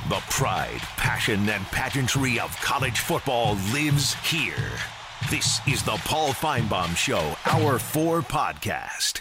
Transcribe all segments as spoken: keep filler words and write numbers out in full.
The pride, passion, and pageantry of college football lives here. This is the Paul Finebaum Show, Hour four podcast.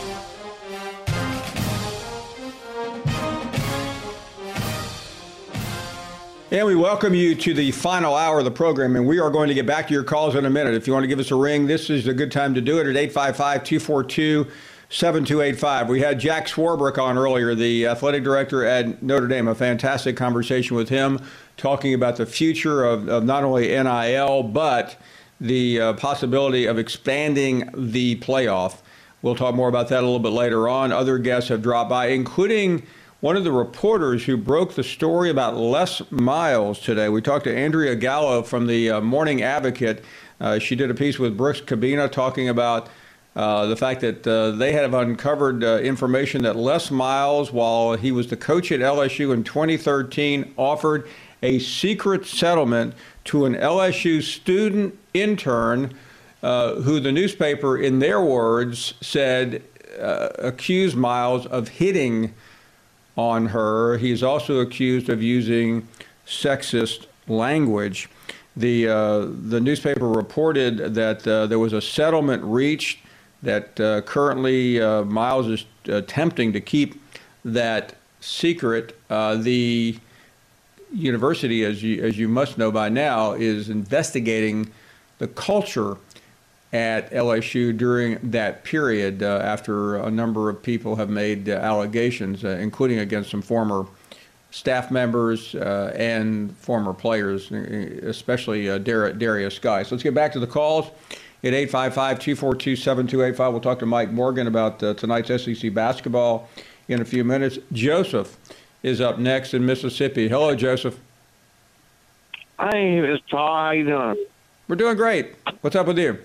And we welcome you to the final hour of the program, and we are going to get back to your calls in a minute. If you want to give us a ring, this is a good time to do it at eight five five, two four two, seven two eight five. We had Jack Swarbrick on earlier, the athletic director at Notre Dame. A fantastic conversation with him, talking about the future of, of not only N I L, but the uh, possibility of expanding the playoff. We'll talk more about that a little bit later on. Other guests have dropped by, including one of the reporters who broke the story about Les Miles today. We talked to Andrea Gallo from the uh, Morning Advocate. Uh, she did a piece with Brooks Cabina talking about uh, the fact that uh, they have uncovered uh, information that Les Miles, while he was the coach at L S U in twenty thirteen, offered a secret settlement to an L S U student intern uh, who the newspaper, in their words, said uh, accused Miles of hitting on her. He's also accused of using sexist language. The uh, the newspaper reported that uh, there was a settlement reached, that uh, currently uh, Miles is attempting to keep that secret. Uh, the university, as you, as you must know by now, is investigating the culture at L S U during that period uh, after a number of people have made uh, allegations, uh, including against some former staff members uh, and former players, especially uh, Dar- Darius Guy. So let's get back to the calls at eight five five, two four two, seven two eight five. We'll talk to Mike Morgan about uh, tonight's S E C basketball in a few minutes. Joseph is up next in Mississippi. Hello, Joseph. Hey, Mister Paul. How you doing? We're doing great. What's up with you?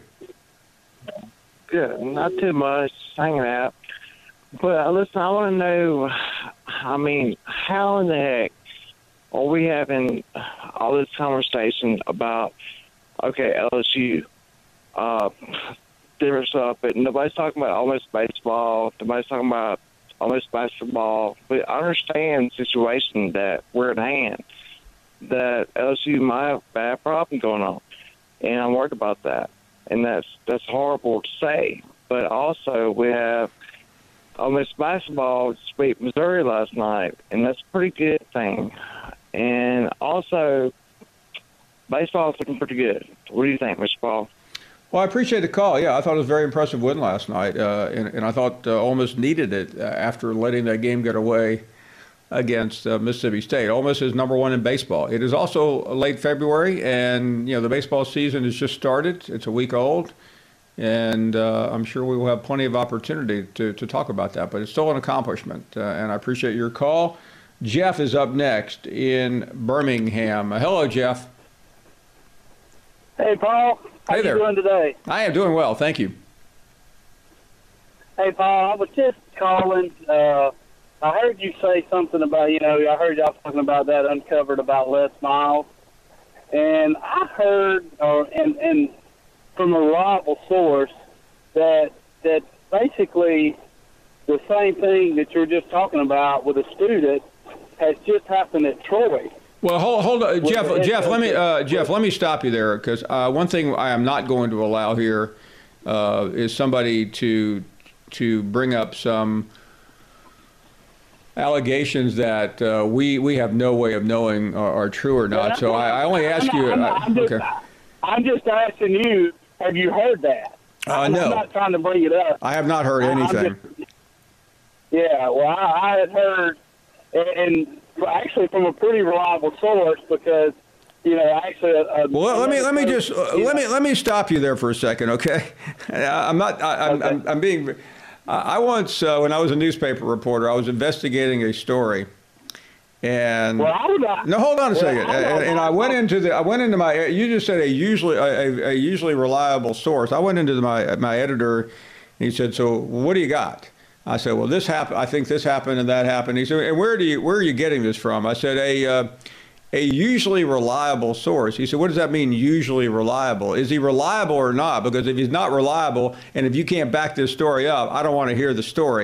Good. Not too much. Hanging out. But uh, listen, I want to know, I mean, how in the heck are we having all this conversation about, okay, L S U, uh, different stuff, but nobody's talking about almost baseball. Nobody's talking about almost basketball. But I understand the situation that we're at hand, that L S U might have a bad problem going on, and I'm worried about that. And that's that's horrible to say. But also we have Ole Miss basketball sweep Missouri last night, and that's a pretty good thing. And also baseball is looking pretty good. What do you think, Mister Paul? Well, I appreciate the call. Yeah, I thought it was a very impressive win last night, uh, and, and I thought uh, Ole Miss needed it uh, after letting that game get away against uh, Mississippi State. Ole Miss is number one in baseball. It is also late February, and you know the baseball season has just started. It's a week old, and uh, I'm sure we will have plenty of opportunity to, to talk about that. But it's still an accomplishment, uh, and I appreciate your call. Jeff is up next in Birmingham. Uh, hello, Jeff. Hey, Paul. How Hey there. you doing today? I am doing well, thank you. Hey, Paul. I was just calling. Uh, I heard you say something about, you know, I heard y'all talking about that uncovered about Les Miles. And I heard, or and, and from a reliable source, that that basically the same thing that you're just talking about with a student has just happened at Troy. Well, hold, hold on, With Jeff. the Jeff, let me, uh, head coach. Jeff, let me stop you there, because uh, one thing I am not going to allow here uh, is somebody to to bring up some allegations that uh, we we have no way of knowing are, are true or not. So I, I only ask you. I'm, not, I'm, just, okay. I'm just asking you, have you heard that? Uh, I'm no. not trying to bring it up. I have not heard I'm anything. just- yeah, well, I, I had heard, and, and actually from a pretty reliable source, because you know, actually. A, Well, let me let me just uh, you let know. me let me stop you there for a second, okay? I'm not. I, I'm, Okay. I'm I'm being. I once, uh, when I was a newspaper reporter, I was investigating a story, and Well, I would not. no, hold on a Well, second. I And, and I went into the. I went into my. You just said a usually a, a usually reliable source. I went into my my editor, and he said, "So what do you got?" I said, "Well, this happened. I think this happened and that happened." He said, "And where do you where are you getting this from?" I said, "A uh, a usually reliable source." He said, "What does that mean, usually reliable? Is he reliable or not? Because if he's not reliable, and if you can't back this story up, I don't want to hear the story."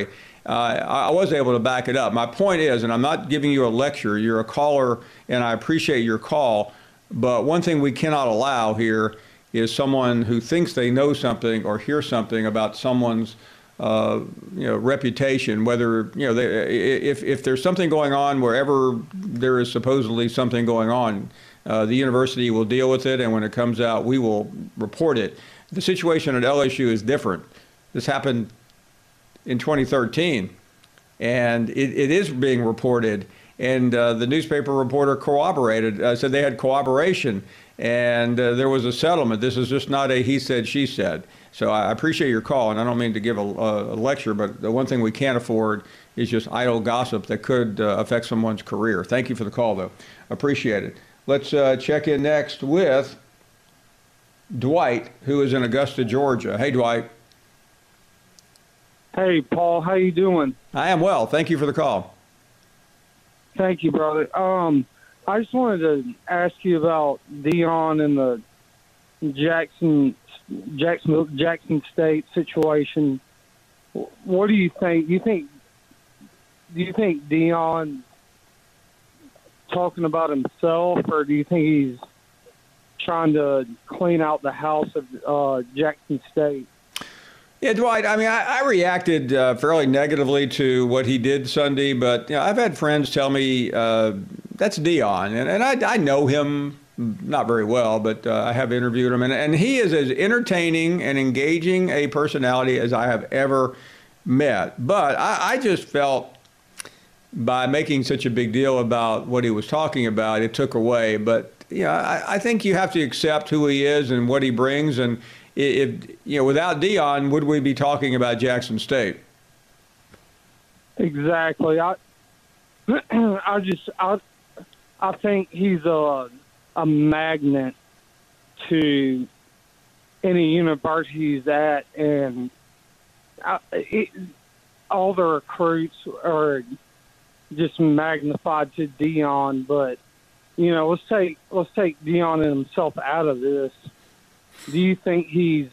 uh, I was able to back it up. My point is, and I'm not giving you a lecture, you're a caller, and I appreciate your call, but one thing we cannot allow here is someone who thinks they know something or hear something about someone's uh, you know, reputation, whether, you know, they, if, if there's something going on wherever there is supposedly something going on, uh, the university will deal with it, and when it comes out, we will report it. The situation at L S U is different. This happened in twenty thirteen, and it, it is being reported. And uh, the newspaper reporter corroborated, uh, said they had cooperation, and uh, there was a settlement. This is just not a he said, she said. So I appreciate your call, and I don't mean to give a, a lecture, but the one thing we can't afford is just idle gossip that could uh, affect someone's career. Thank you for the call, though. Appreciate it. Let's uh, check in next with Dwight, who is in Augusta, Georgia. Hey, Dwight. Hey, Paul. How you doing? I am well. Thank you for the call. Thank you, brother. Um, I just wanted to ask you about Deion and the Jackson, Jackson, Jackson State situation. What do you think? Do you think? Do you think Deion talking about himself, or do you think he's trying to clean out the house of uh, Jackson State? Yeah, Dwight, I mean, I, I reacted uh, fairly negatively to what he did Sunday, but you know, I've had friends tell me uh, that's Deion, and, and I, I know him not very well, but uh, I have interviewed him, and, and he is as entertaining and engaging a personality as I have ever met. But I, I just felt by making such a big deal about what he was talking about, it took away. But you know, I, I think you have to accept who he is and what he brings, and if, you know, without Deion, would we be talking about Jackson State? Exactly. I, I just, I, I think he's a, a magnet to any university he's at, and I, it, all the recruits are just magnified to Deion. But you know, let's take let's take Deion and himself out of this. Do you think he's,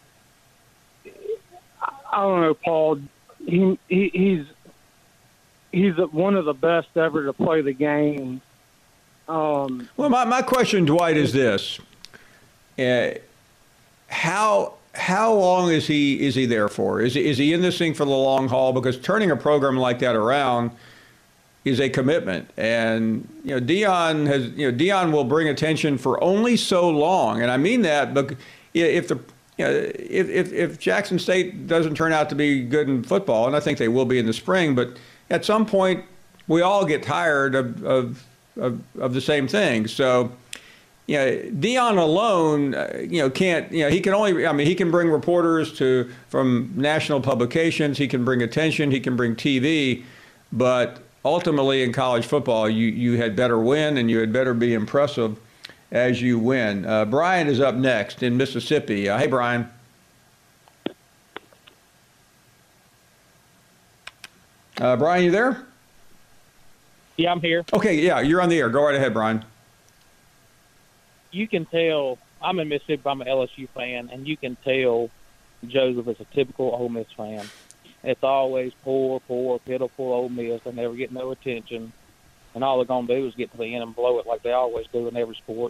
I don't know, Paul, he, he he's he's one of the best ever to play the game. Um, well, my, my question, Dwight, is this. Uh, how how long is he is he there for? Is, is he in this thing for the long haul? Because turning a program like that around is a commitment. And, you know, Deion has, you know, Deion will bring attention for only so long. And I mean that, but if the, you know, if, if, if Jackson State doesn't turn out to be good in football, and I think they will be in the spring, but at some point we all get tired of, of, of, of the same thing. So, you know, Deion alone, uh, you know, can't, you know, he can only, I mean, he can bring reporters to, from national publications, he can bring attention, he can bring T V, but ultimately, in college football, you, you had better win, and you had better be impressive as you win. Uh, Brian is up next in Mississippi. Uh, hey, Brian. Uh, Brian, you there? Yeah, I'm here. Okay, yeah, you're on the air. Go right ahead, Brian. You can tell, I'm in Mississippi, I'm an L S U fan, and you can tell Joseph is a typical Ole Miss fan. It's always poor, poor, pitiful Ole Miss. They never get no attention. And all they're going to do is get to the end and blow it like they always do in every sport.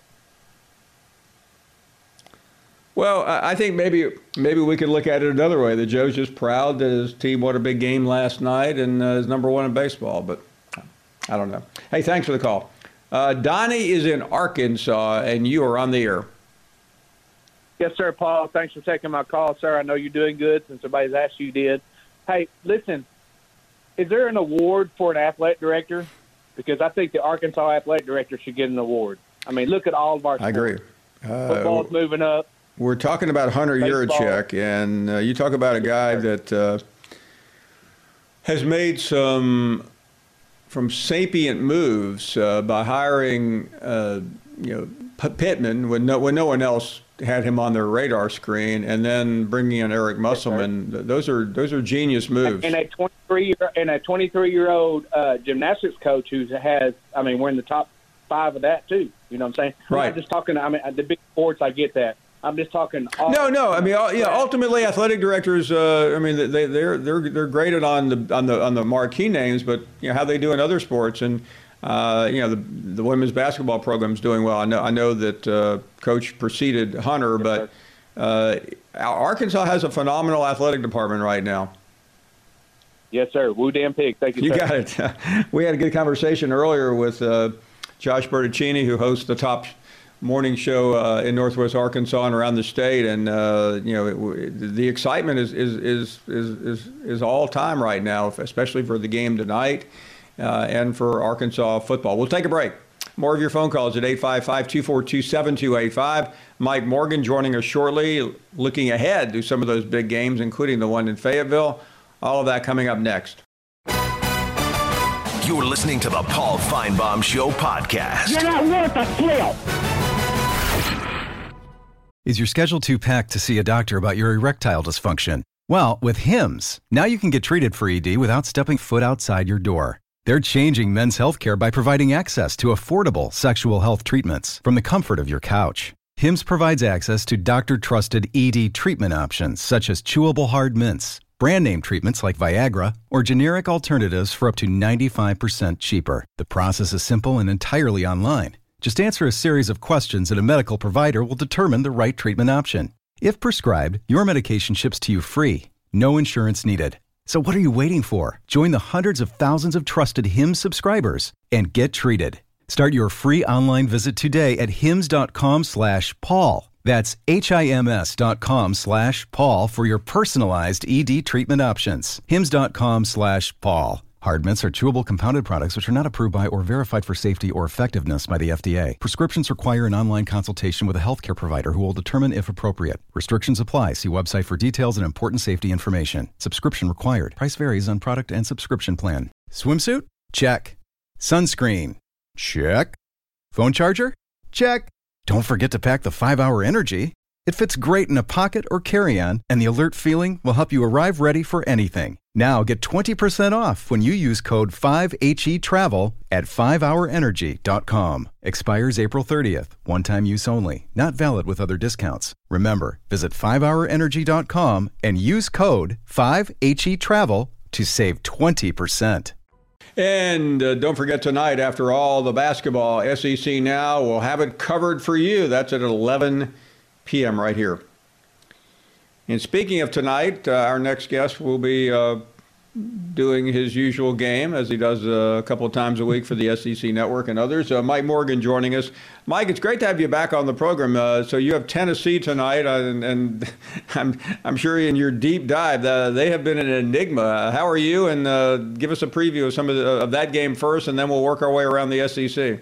Well, I think maybe maybe we could look at it another way. That Joe's just proud that his team won a big game last night and uh, is number one in baseball. But I don't know. Hey, thanks for the call. Uh, Donnie is in Arkansas, and you are on the air. Yes, sir, Paul. Thanks for taking my call, sir. I know you're doing good since everybody's asked you did. Hey, listen, is there an award for an athletic director? Because I think the Arkansas athletic director should get an award. I mean, look at all of our sports. I agree. Uh, Football's moving up. We're talking about Hunter Yurachek, and uh, you talk about a guy that uh, has made some from sapient moves uh, by hiring, uh, you know, P- Pittman when no when no one else had him on their radar screen, and then bringing in Eric Musselman. Yes, those are those are genius moves. And a twenty-three year and a twenty-three year old uh, gymnastics coach who has, I mean, we're in the top five of that too. You know what I'm saying? Right. I'm not just talking. I mean, the big sports. I get that, I'm just talking. No, no. I mean, yeah. Ultimately, athletic directors. Uh, I mean, they they're they're they're graded on the on the on the marquee names, but you know how they do in other sports, and uh, you know the the women's basketball program's doing well. I know I know that uh, Coach preceded Hunter, but uh, Arkansas has a phenomenal athletic department right now. Yes, sir. Woo damn pig. Thank you. You sir. got it. We had a good conversation earlier with uh, Josh Bertuccini, who hosts the top morning show uh, in Northwest Arkansas and around the state, and uh, you know it, the excitement is is is is is, is all time right now, especially for the game tonight uh, and for Arkansas football. We'll take a break. More of your phone calls at eight five five, two four two, seven two eight five. Mike Morgan joining us shortly, looking ahead to some of those big games, including the one in Fayetteville. All of that coming up next. You're listening to the Paul Feinbaum Show podcast. You're not worth a flip. Is your schedule too packed to see a doctor about your erectile dysfunction? Well, with Hims, now you can get treated for E D without stepping foot outside your door. They're changing men's healthcare by providing access to affordable sexual health treatments from the comfort of your couch. Hims provides access to doctor-trusted E D treatment options such as chewable hard mints, brand name treatments like Viagra, or generic alternatives for up to ninety-five percent cheaper. The process is simple and entirely online. Just answer a series of questions and a medical provider will determine the right treatment option. If prescribed, your medication ships to you free. No insurance needed. So what are you waiting for? Join the hundreds of thousands of trusted Hims subscribers and get treated. Start your free online visit today at hims.com slash Paul. That's H-I-M-S dot com slash Paul for your personalized E D treatment options. Hims.com slash Paul. Hard mints are chewable compounded products which are not approved by or verified for safety or effectiveness by the F D A. Prescriptions require an online consultation with a healthcare provider who will determine if appropriate. Restrictions apply. See website for details and important safety information. Subscription required. Price varies on product and subscription plan. Swimsuit? Check. Sunscreen? Check. Phone charger? Check. Don't forget to pack the five hour Energy. It fits great in a pocket or carry-on, and the alert feeling will help you arrive ready for anything. Now get twenty percent off when you use code five H E travel at five hour energy dot com. Expires April thirtieth. One-time use only. Not valid with other discounts. Remember, visit five hour energy dot com and use code five H E travel to save twenty percent. And uh, don't forget tonight, after all, the basketball, S E C Now will have it covered for you. That's at eleven p.m. right here. And speaking of tonight, uh, our next guest will be uh, doing his usual game, as he does uh, a couple of times a week for the S E C Network and others. Uh, Mike Morgan joining us. Mike, it's great to have you back on the program. Uh, so you have Tennessee tonight, uh, and, and I'm, I'm sure in your deep dive, uh, they have been an enigma. Uh, how are you? And uh, give us a preview of some of, the, of that game first, and then we'll work our way around the S E C.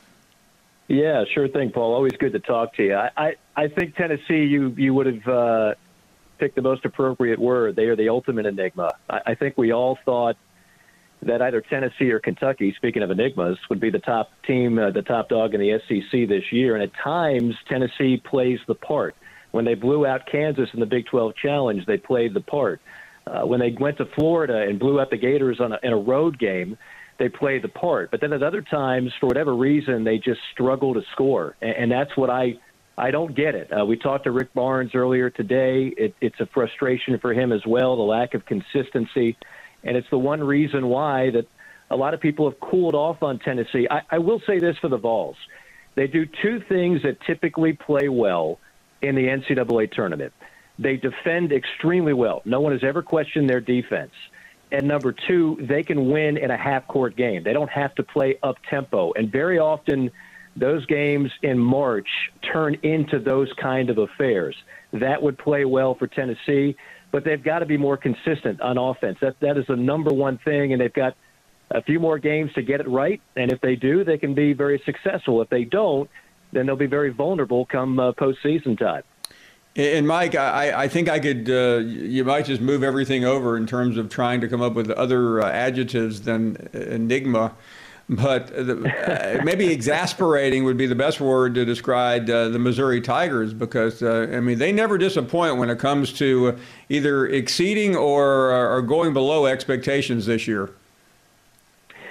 Yeah, sure thing, Paul. Always good to talk to you. I, I, I think Tennessee, you, you would have uh, picked the most appropriate word. They are the ultimate enigma. I, I think we all thought that either Tennessee or Kentucky, speaking of enigmas, would be the top team, uh, the top dog in the S E C this year. And at times, Tennessee plays the part. When they blew out Kansas in the Big twelve Challenge, they played the part. Uh, when they went to Florida and blew out the Gators on a, in a road game, they played the part. But then at other times, for whatever reason, they just struggle to score. And, and that's what I I don't get it. Uh, we talked to Rick Barnes earlier today. It, it's a frustration for him as well, the lack of consistency. And it's the one reason why that a lot of people have cooled off on Tennessee. I, I will say this for the Vols. They do two things that typically play well in the N C double A tournament. They defend extremely well. No one has ever questioned their defense. And number two, they can win in a half-court game. They don't have to play up-tempo. And very often those games in March turn into those kind of affairs. That would play well for Tennessee, but they've got to be more consistent on offense. That That is the number one thing, and they've got a few more games to get it right. And if they do, they can be very successful. If they don't, then they'll be very vulnerable come uh, postseason time. And Mike, I, I think I could, uh, you might just move everything over in terms of trying to come up with other uh, adjectives than enigma. But the, uh, maybe exasperating would be the best word to describe uh, the Missouri Tigers, because, uh, I mean, they never disappoint when it comes to either exceeding or, or going below expectations this year.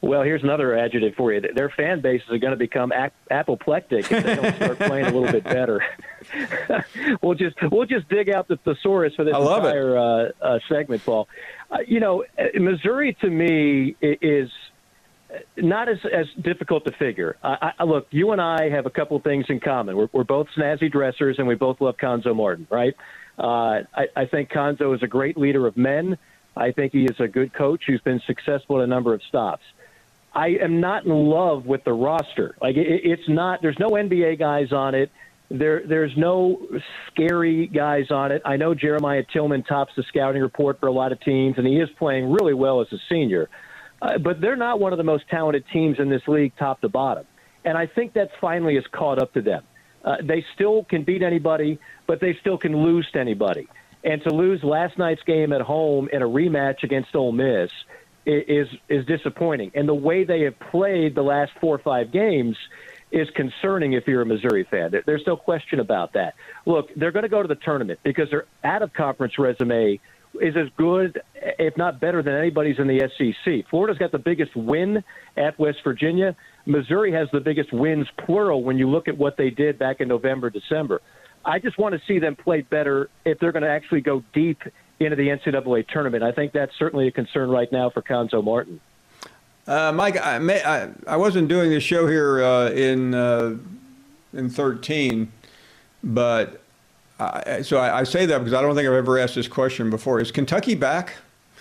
Well, here's another adjective for you. Their fan bases are going to become ap- apoplectic if they don't start playing a little bit better. we'll just we'll just dig out the thesaurus for this entire uh, uh, segment, Paul. Uh, you know, Missouri to me is not as, as difficult to figure. I, I, look, you and I have a couple of things in common. We're, we're both snazzy dressers, and we both love Cuonzo Martin, right? Uh, I, I think Cuonzo is a great leader of men. I think he is a good coach who's been successful at a number of stops. I am not in love with the roster. Like it, it's not. There's no N B A guys on it. There, there's no scary guys on it. I know Jeremiah Tillman tops the scouting report for a lot of teams, and he is playing really well as a senior. Uh, but they're not one of the most talented teams in this league, top to bottom. And I think that finally has caught up to them. Uh, they still can beat anybody, but they still can lose to anybody. And to lose last night's game at home in a rematch against Ole Miss is is disappointing. And the way they have played the last four or five games is concerning if you're a Missouri fan. There's no question about that. Look, they're going to go to the tournament because their out-of-conference resume is as good, if not better, than anybody's in the S E C. Florida's got the biggest win at West Virginia. Missouri has the biggest wins, plural, when you look at what they did back in November, December. I just want to see them play better if they're going to actually go deep into the N C double A tournament. I think that's certainly a concern right now for Cuonzo Martin. Uh, Mike, I, may, I, I wasn't doing this show here uh, in uh, in thirteen, but I, so I, I say that because I don't think I've ever asked this question before. Is Kentucky back?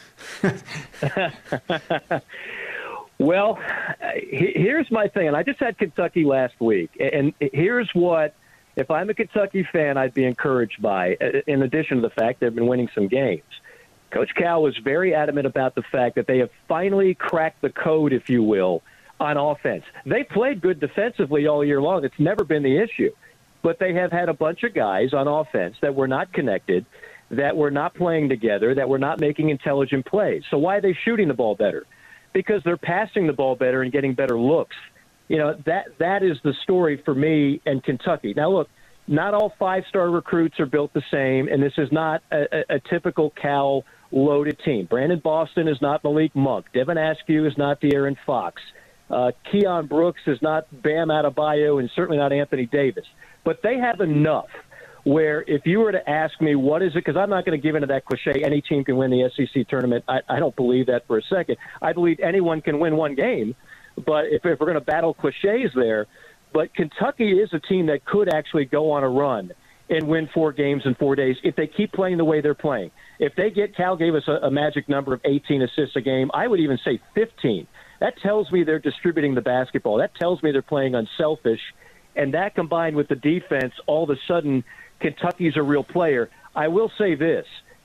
Well, here's my thing, and I just had Kentucky last week, and here's what, if I'm a Kentucky fan, I'd be encouraged by, in addition to the fact they've been winning some games. Coach Cal was very adamant about the fact that they have finally cracked the code, if you will, on offense. They played good defensively all year long. It's never been the issue. But they have had a bunch of guys on offense that were not connected, that were not playing together, that were not making intelligent plays. So why are they shooting the ball better? Because they're passing the ball better and getting better looks. You know, that that is the story for me and Kentucky. Now, look, not all five-star recruits are built the same, and this is not a, a, a typical Cal loaded team. Brandon Boston is not Malik Monk. Devin Askew is not De'Aaron Fox. Uh, Keon Brooks is not Bam Adebayo and certainly not Anthony Davis. But they have enough where if you were to ask me what is it, because I'm not going to give into that cliche, any team can win the S E C tournament. I, I don't believe that for a second. I believe anyone can win one game. But if, if we're going to battle cliches there, but Kentucky is a team that could actually go on a run and win four games in four days if they keep playing the way they're playing. If they get, Cal gave us a, a magic number of eighteen assists a game. I would even say fifteen. That tells me they're distributing the basketball. That tells me they're playing unselfish. And that combined with the defense, all of a sudden, Kentucky's a real player. I will say this.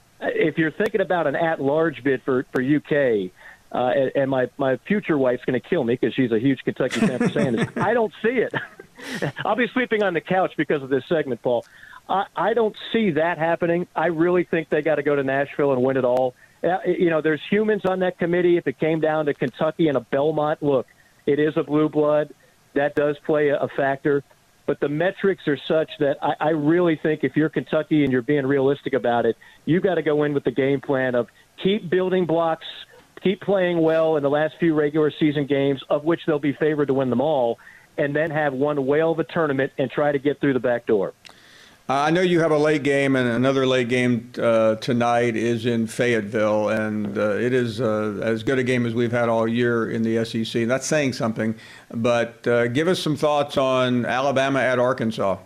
If you're thinking about an at-large bid for, for U K, uh, and, and my, my future wife's going to kill me because she's a huge Kentucky fan for saying this, I don't see it. I'll be sleeping on the couch because of this segment, Paul. I, I don't see that happening. I really think they got to go to Nashville and win it all. Uh, you know, there's humans on that committee. If it came down to Kentucky and a Belmont, look, it is a blue blood. That does play a, a factor. But the metrics are such that I, I really think if you're Kentucky and you're being realistic about it, you got to go in with the game plan of keep building blocks, keep playing well in the last few regular season games, of which they'll be favored to win them all, and then have one whale of a tournament and try to get through the back door. I know you have a late game, and another late game uh, tonight is in Fayetteville, and uh, it is uh, as good a game as we've had all year in the S E C. That's saying something, but uh, give us some thoughts on Alabama at Arkansas.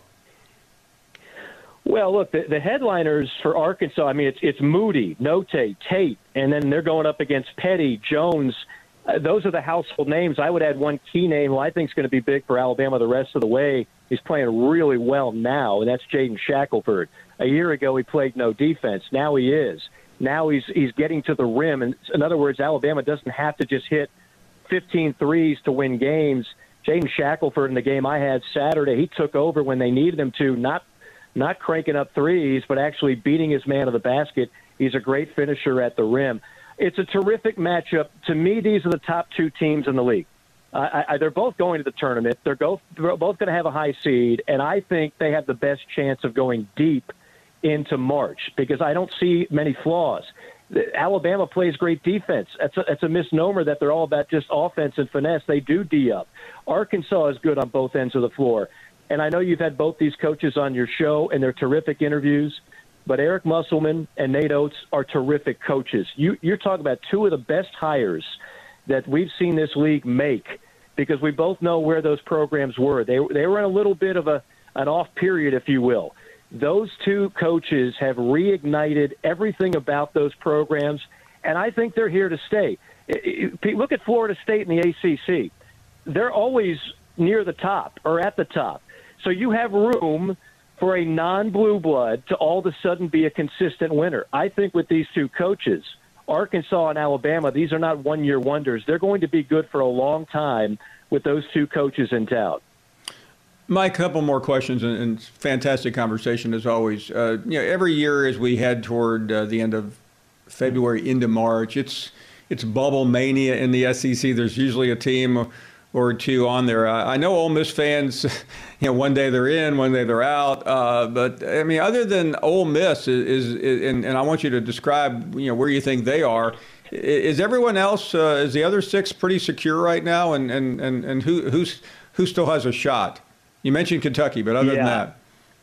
Well, look, the, the headliners for Arkansas, I mean, it's it's Moody, Note, Tate, and then they're going up against Petty, Jones. Uh, those are the household names. I would add one key name who I think is going to be big for Alabama the rest of the way. He's playing really well now, and that's Jaden Shackelford. A year ago, he played no defense. Now he is. Now he's he's getting to the rim. And in other words, Alabama doesn't have to just hit fifteen threes to win games. Jaden Shackelford in the game I had Saturday, he took over when they needed him to, not not cranking up threes, but actually beating his man to the basket. He's a great finisher at the rim. It's a terrific matchup. To me, these are the top two teams in the league. Uh, I, they're both going to the tournament. They're both, they're both going to have a high seed, and I think they have the best chance of going deep into March because I don't see many flaws. Alabama plays great defense. That's a, that's a misnomer that they're all about just offense and finesse. They do D up. Arkansas is good on both ends of the floor. And I know you've had both these coaches on your show, and they're terrific interviews. But Eric Musselman and Nate Oates are terrific coaches. You, you're talking about two of the best hires that we've seen this league make, because we both know where those programs were. They, they were in a little bit of a an off period, if you will. Those two coaches have reignited everything about those programs, and I think they're here to stay. Look at Florida State and the A C C. They're always near the top or at the top. So you have room for a non-blue blood to all of a sudden be a consistent winner. I think with these two coaches, Arkansas and Alabama, these are not one-year wonders. They're going to be good for a long time with those two coaches in town. Mike, a couple more questions, and, and fantastic conversation as always. Uh, you know, every year as we head toward uh, the end of February into March, it's it's bubble mania in the S E C. There's usually a team or two on there. I, I know Ole Miss fans, you know, one day they're in, one day they're out. Uh, but I mean, other than Ole Miss, is, is and, and I want you to describe, you know, where you think they are. Is everyone else, uh, is the other six pretty secure right now? And and and, and who who's who still has a shot? You mentioned Kentucky, but other yeah. than that.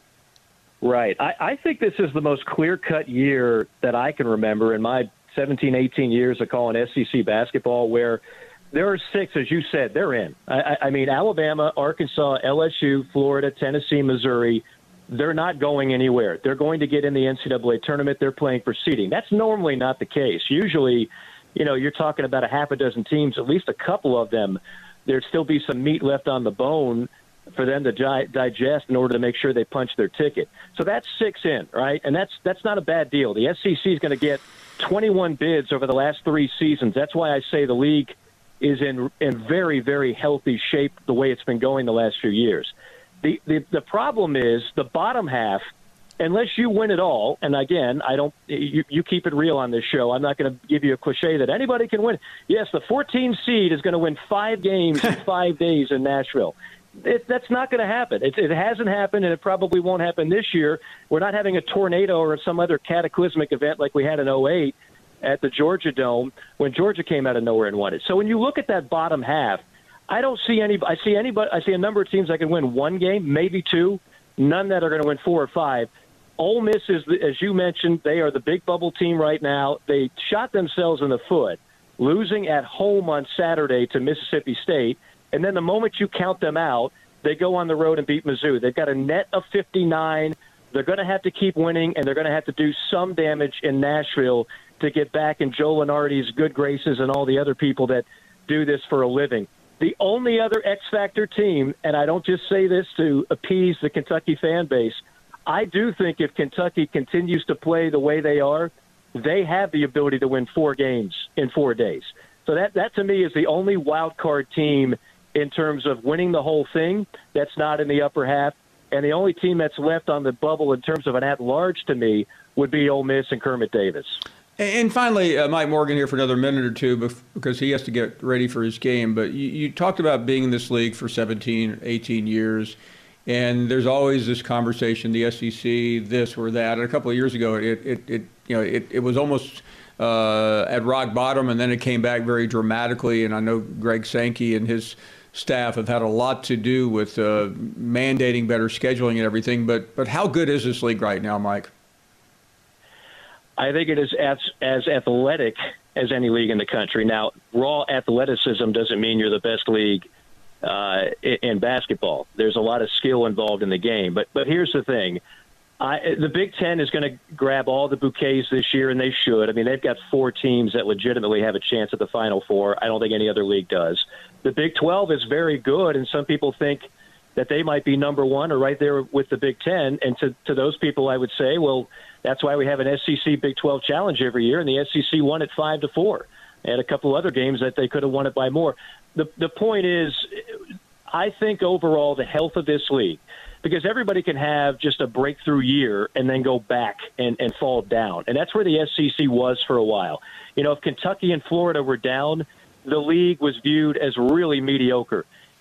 Right. I, I think this is the most clear-cut year that I can remember in my seventeen, eighteen years of calling S E C basketball, where there are six, as you said, they're in. I, I mean, Alabama, Arkansas, L S U, Florida, Tennessee, Missouri, they're not going anywhere. They're going to get in the N C double A tournament. They're playing for seeding. That's normally not the case. Usually, you know, you're talking about a half a dozen teams, at least a couple of them, there'd still be some meat left on the bone for them to gi- digest in order to make sure they punch their ticket. So that's six in, right? And that's that's not a bad deal. The S E C is going to get twenty-one bids over the last three seasons. That's why I say the league is in in very, very healthy shape the way it's been going the last few years. The the, the problem is the bottom half, unless you win it all, and again, I don't you, you keep it real on this show. I'm not going to give you a cliche that anybody can win. Yes, the fourteen seed is going to win five games in five days in Nashville. It, that's not going to happen. It, it hasn't happened, and it probably won't happen this year. We're not having a tornado or some other cataclysmic event like we had in oh eight at the Georgia Dome when Georgia came out of nowhere and won it. So when you look at that bottom half, I don't see any. I see anybody. I see a number of teams that can win one game, maybe two. None that are going to win four or five. Ole Miss is, as you mentioned, they are the big bubble team right now. They shot themselves in the foot, losing at home on Saturday to Mississippi State. And then the moment you count them out, they go on the road and beat Mizzou. They've got a net of fifty-nine. They're going to have to keep winning, and they're going to have to do some damage in Nashville to get back in Joe Lunardi's good graces and all the other people that do this for a living. The only other X-Factor team, and I don't just say this to appease the Kentucky fan base, I do think if Kentucky continues to play the way they are, they have the ability to win four games in four days. So that, that to me, is the only wild card team in terms of winning the whole thing that's not in the upper half. And the only team that's left on the bubble in terms of an at-large to me would be Ole Miss and Kermit Davis. And finally, uh, Mike Morgan here for another minute or two because he has to get ready for his game. But you, you talked about being in this league for seventeen, eighteen years, and there's always this conversation, the S E C, this or that. And a couple of years ago, it, it, it you know, it, it was almost uh, at rock bottom, and then it came back very dramatically. And I know Greg Sankey and his staff have had a lot to do with uh, mandating better scheduling and everything. But but how good is this league right now, Mike? I think it is as, as athletic as any league in the country. Now, raw athleticism doesn't mean you're the best league uh, in, in basketball. There's a lot of skill involved in the game. But but here's the thing. I, the Big Ten is going to grab all the bouquets this year, and they should. I mean, they've got four teams that legitimately have a chance at the Final Four. I don't think any other league does. The Big twelve is very good, and some people think that they might be number one or right there with the Big Ten. And to, to those people, I would say, well, that's why we have an S E C Big twelve challenge every year, and the S E C won it five to four. They had a couple other games that they could have won it by more. The the point is, I think overall the health of this league, because everybody can have just a breakthrough year and then go back and, and fall down. And that's where the S E C was for a while. You know, if Kentucky and Florida were down, the league was viewed as really mediocre.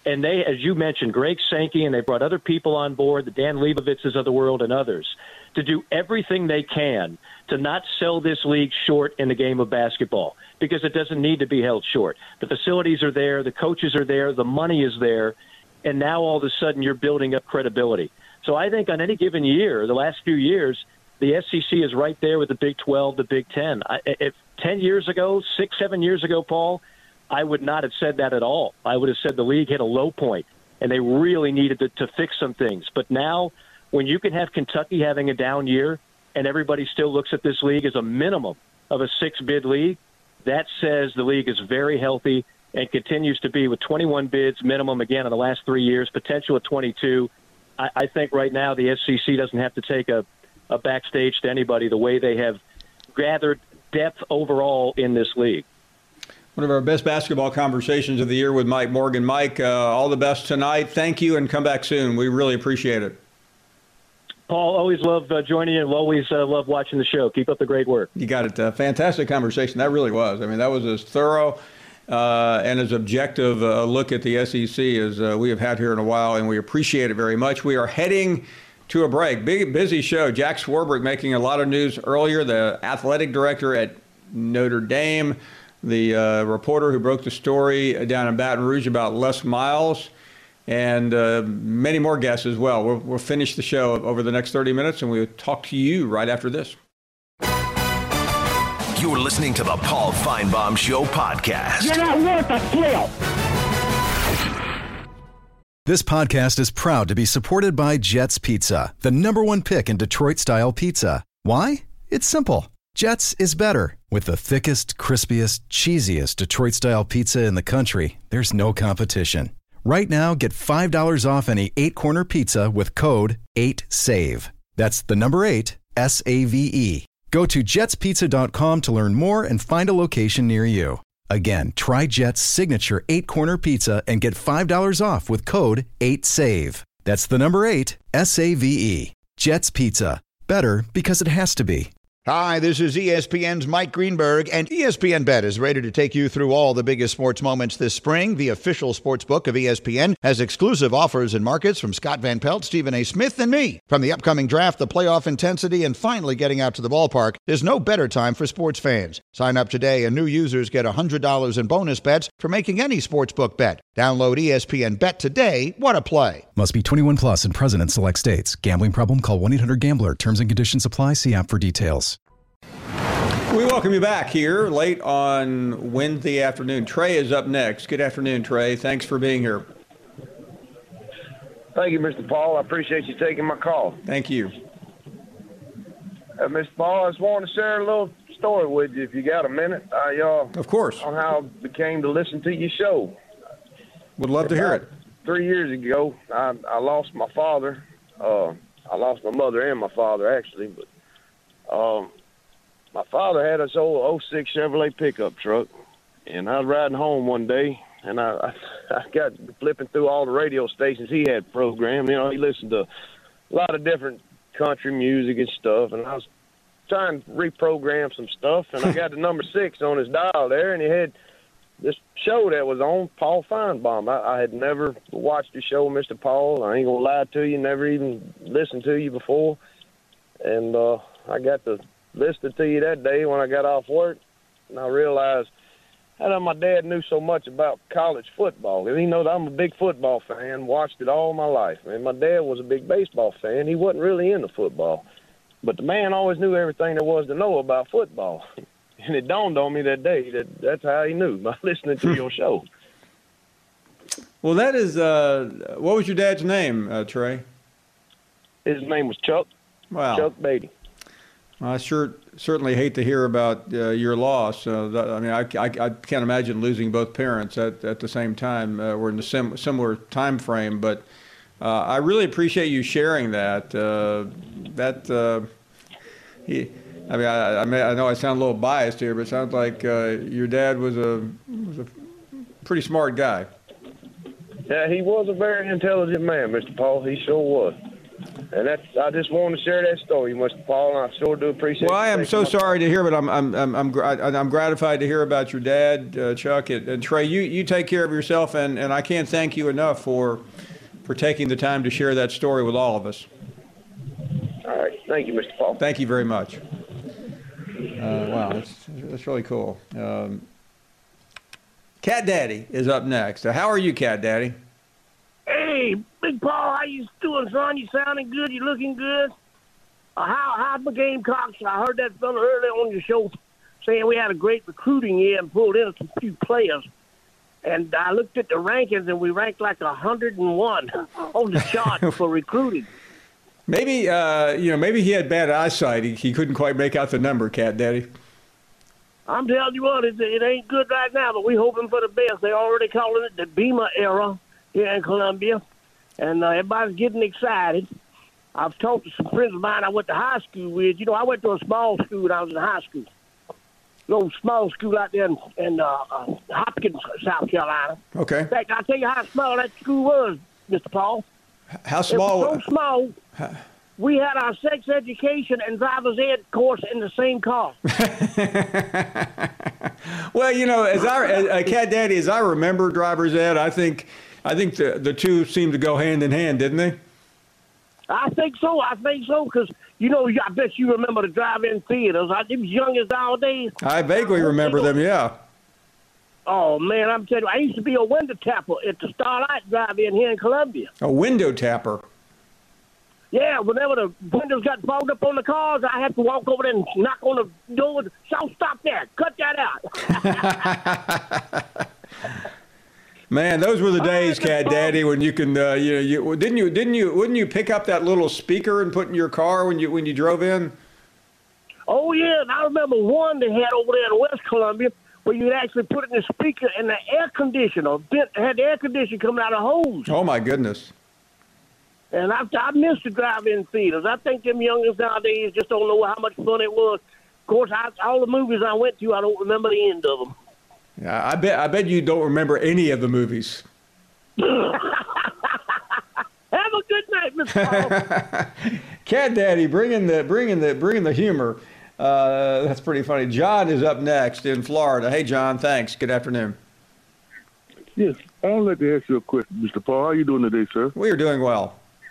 And they, as you mentioned, Greg Sankey, and they brought other people on board, the Dan Leibovitzes of the world and others, to do everything they can to not sell this league short in the game of basketball, because it doesn't need to be held short. The facilities are there, the coaches are there, the money is there, and now all of a sudden you're building up credibility. So I think on any given year, the last few years, the S E C is right there with the Big twelve, the Big ten. I, if ten years ago, six, seven years ago, Paul, I would not have said that at all. I would have said the league hit a low point, and they really needed to, to fix some things. But now, when you can have Kentucky having a down year, and everybody still looks at this league as a minimum of a six-bid league, that says the league is very healthy and continues to be with twenty-one bids minimum again in the last three years, potential of twenty-two. I, I think right now the S E C doesn't have to take a, a backstage to anybody the way they have gathered depth overall in this league. One of our best basketball conversations of the year with Mike Morgan. Mike, uh, all the best tonight. Thank you, and come back soon. We really appreciate it. Paul, always love uh, joining you. Always uh, love watching the show. Keep up the great work. You got it. Uh, fantastic conversation. That really was. I mean, that was as thorough uh, and as objective a look at the S E C as uh, we have had here in a while, and we appreciate it very much. We are heading to a break. Big, busy show. Jack Swarbrick making a lot of news earlier, the athletic director at Notre Dame, the uh, reporter who broke the story down in Baton Rouge about Les Miles, and uh, many more guests as well. We'll, we'll finish the show over the next thirty minutes, and we'll talk to you right after this. You're listening to the Paul Feinbaum Show podcast. You're not worth a flail. This podcast is proud to be supported by Jets Pizza, the number one pick in Detroit-style pizza. Why? It's simple. Jets is better. With the thickest, crispiest, cheesiest Detroit-style pizza in the country, there's no competition. Right now, get five dollars off any eight-corner pizza with code eight save. That's the number eight, S A V E. Go to jets pizza dot com to learn more and find a location near you. Again, try Jet's signature eight-corner pizza and get five dollars off with code eight save. That's the number eight, S A V E. Jet's Pizza. Better because it has to be. Hi, this is E S P N's Mike Greenberg, and E S P N Bet is ready to take you through all the biggest sports moments this spring. The official sports book of E S P N has exclusive offers and markets from Scott Van Pelt, Stephen A. Smith, and me. From the upcoming draft, the playoff intensity, and finally getting out to the ballpark, there's no better time for sports fans. Sign up today, and new users get one hundred dollars in bonus bets for making any sportsbook bet. Download E S P N Bet today. What a play. Must be twenty-one plus and present in select states. Gambling problem? Call one eight hundred gambler. Terms and conditions apply. See app for details. We welcome you back here late on Wednesday afternoon. Trey is up next. Good afternoon, Trey. Thanks for being here. Thank you, Mister Paul. I appreciate you taking my call. Thank you. Uh, Mister Paul, I just wanted to share a little story with you if you got a minute. I, uh, of course. On how I became to listen to your show. Would love to hear it. Three years ago, I, I lost my father. Uh, I lost my mother and my father, actually. But um, my father had this old oh six Chevrolet pickup truck, and I was riding home one day, and I, I, I got flipping through all the radio stations he had programmed. You know, he listened to a lot of different country music and stuff, and I was trying to reprogram some stuff, and I got the number six on his dial there, and he had this show that was on, Paul Feinbaum. I, I had never watched the show, Mister Paul. I ain't gonna lie to you, never even listened to you before. And uh, I got to listen to you that day when I got off work, and I realized how my dad knew so much about college football. And he knows I'm a big football fan, watched it all my life. And my dad was a big baseball fan. He wasn't really into football. But the man always knew everything there was to know about football. And it dawned on me that day that that's how he knew, by listening to your show. Well, that is, uh, what was your dad's name, uh, Trey? His name was Chuck. Wow. Chuck Beatty. I sure certainly hate to hear about uh, your loss. Uh, that, I mean, I, I, I can't imagine losing both parents at, at the same time. Uh, we're in a sim- similar time frame, but uh, I really appreciate you sharing that. Uh, that uh, he. I mean, I, I, mean, I know I sound a little biased here, but it sounds like uh, your dad was a was a pretty smart guy. Yeah, he was a very intelligent man, Mister Paul. He sure was. And that's, I just wanted to share that story, Mister Paul, and I sure do appreciate it. Well, I am so sorry to hear, but I'm I'm I'm I'm, gra- I'm gratified to hear about your dad, uh, Chuck, and, and Trey. You, you take care of yourself, and, and I can't thank you enough for for taking the time to share that story with all of us. All right, thank you, Mister Paul. Thank you very much. Uh, wow, that's that's really cool. Um, Cat Daddy is up next. Uh, how are you, Cat Daddy? Hey, Big Paul, how you doing, son? You sounding good? You looking good? Uh, how how's the Gamecocks? I heard that fella earlier on your show saying we had a great recruiting year and pulled in some few players. And I looked at the rankings, and we ranked like one hundred and one on the chart for recruiting. Maybe uh, you know, maybe he had bad eyesight. He, he couldn't quite make out the number, Cat Daddy. I'm telling you what, it, it ain't good right now, but we're hoping for the best. They're already calling it the Beamer era here in Columbia, and uh, everybody's getting excited. I've talked to some friends of mine I went to high school with. You know, I went to a small school when I was in high school. Little small school out there in, in uh, uh, Hopkins, South Carolina. Okay. In fact, I'll tell you how small that school was, Mister Paul. How small? It was so small, we had our sex education and driver's ed course in the same car. Well, you know, as I, as, uh, Cat Daddy, as I remember driver's ed, I think, I think the the two seemed to go hand in hand, didn't they? I think so. I think so because, you know, I bet you remember the drive-in theaters. I was young as nowadays. I vaguely remember them, yeah. Oh, man, I'm telling you, I used to be a window tapper at the Starlight Drive-In here in Columbia. A window tapper? Yeah, whenever the windows got fogged up on the cars, I had to walk over there and knock on the door. So stop that. Cut that out. Man, those were the days, Cat Daddy, when you can, uh, you know, you didn't you didn't you wouldn't you pick up that little speaker and put in your car when you when you drove in? Oh yeah, and I remember one they had over there in West Columbia where you'd actually put it in the speaker and the air conditioner had the air conditioner coming out of the hose. Oh my goodness! And I I miss the drive-in theaters. I think them youngins nowadays just don't know how much fun it was. Of course, I, all the movies I went to, I don't remember the end of them. Yeah, I bet I bet you don't remember any of the movies. Have a good night, Mister Paul. Cat Daddy, bringing the bringing the bringing the humor. Uh, that's pretty funny. John is up next in Florida. Hey, John. Thanks. Good afternoon. Yes, I would like to ask you a question, Mister Paul. How are you doing today, sir? We are doing well.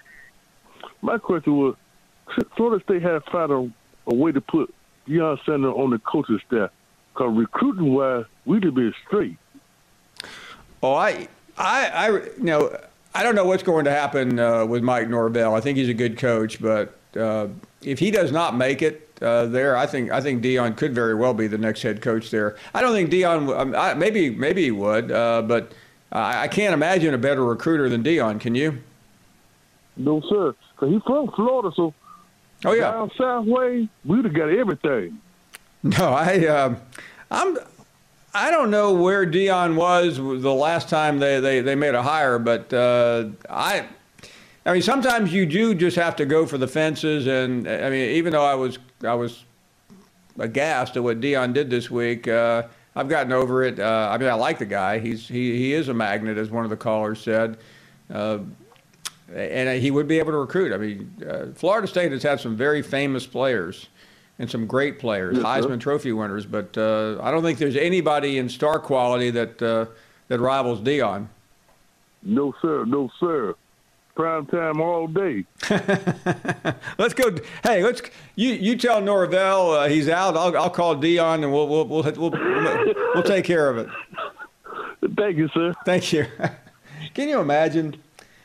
My question was, Florida State has found a, a way to put Deion Sanders on the coaching staff. Because recruiting-wise, we'd have been straight. Oh, I, I, I, you know, I don't know what's going to happen uh, with Mike Norvell. I think he's a good coach, but uh, if he does not make it uh, there, I think I think Deion could very well be the next head coach there. I don't think Deion. Um, I, maybe maybe he would, uh, but I, I can't imagine a better recruiter than Deion. Can you? No, sir. Because he's from Florida, so oh yeah, down south way, we'd have got everything. No, I, uh, I'm, I don't know where Deion was the last time they, they, they made a hire, but uh, I, I mean, sometimes you do just have to go for the fences, and I mean, even though I was I was aghast at what Deion did this week, uh, I've gotten over it. Uh, I mean, I like the guy. He's he he is a magnet, as one of the callers said, uh, and he would be able to recruit. I mean, uh, Florida State has had some very famous players. And some great players, yes, Heisman Trophy winners, but uh, I don't think there's anybody in star quality that uh, that rivals Deion. No, sir. No, sir. Prime time all day. Let's go. Hey, let's. You you tell Norvell uh, he's out. I'll I'll call Deion and we'll we'll we'll we'll, we'll, we'll take care of it. Thank you, sir. Thank you. Can you imagine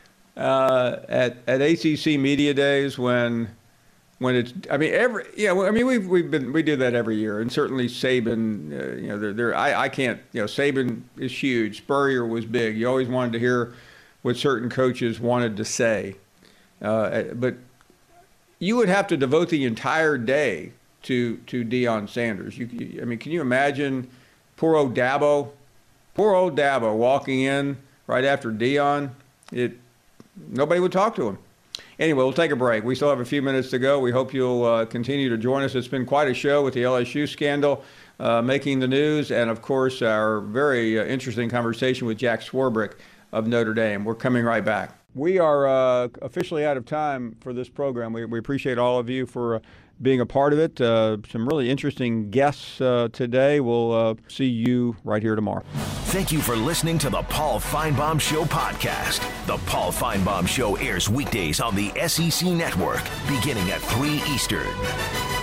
uh, at at A C C Media Days when? When it's, I mean, every, yeah, I mean, we've we've been we do that every year, and certainly Saban, uh, you know, they're, they're I I can't, you know, Saban is huge. Spurrier was big. You always wanted to hear what certain coaches wanted to say, uh, but you would have to devote the entire day to to Deion Sanders. You, I mean, can you imagine poor old Dabo, poor old Dabo walking in right after Deion? It nobody would talk to him. Anyway, we'll take a break. We still have a few minutes to go. We hope you'll uh, continue to join us. It's been quite a show with the L S U scandal uh, making the news, and, of course, our very uh, interesting conversation with Jack Swarbrick of Notre Dame. We're coming right back. We are uh, officially out of time for this program. We, we appreciate all of you for uh, being a part of it. Uh, some really interesting guests uh, today. We'll uh, see you right here tomorrow. Thank you for listening to the Paul Feinbaum Show podcast. The Paul Feinbaum Show airs weekdays on the S E C Network, beginning at three Eastern.